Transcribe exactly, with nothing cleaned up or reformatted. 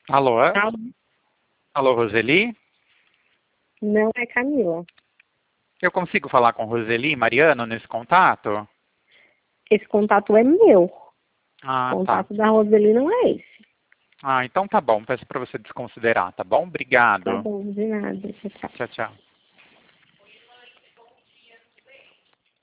Alô? Alô? Alô, Roseli? Não é Camila. Eu consigo falar com Roseli e Mariano nesse contato? Esse contato é meu. O Ah, tá. contato da Roseli não é esse. Ah, então tá bom. Peço para você desconsiderar, tá bom? Tá Obrigado. bom, de nada. Tchau, tchau. Tchau, tchau.